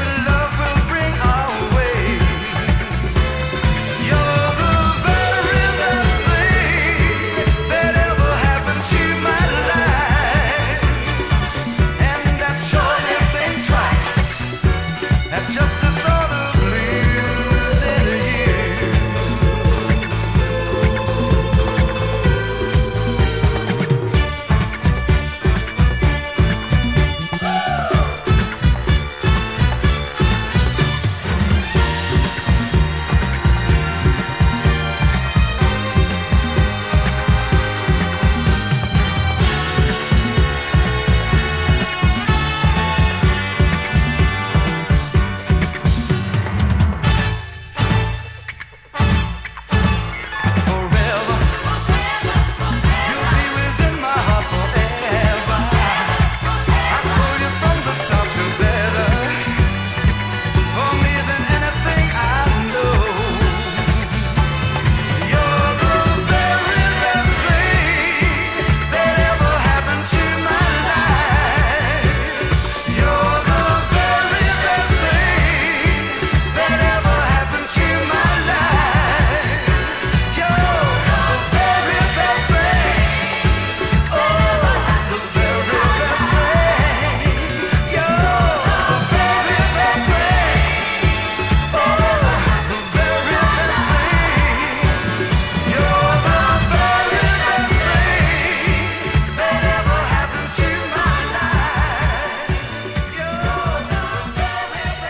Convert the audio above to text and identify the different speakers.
Speaker 1: love will bring our way. You're the very best thing that ever happened to my life. And that sure you think twice. That's just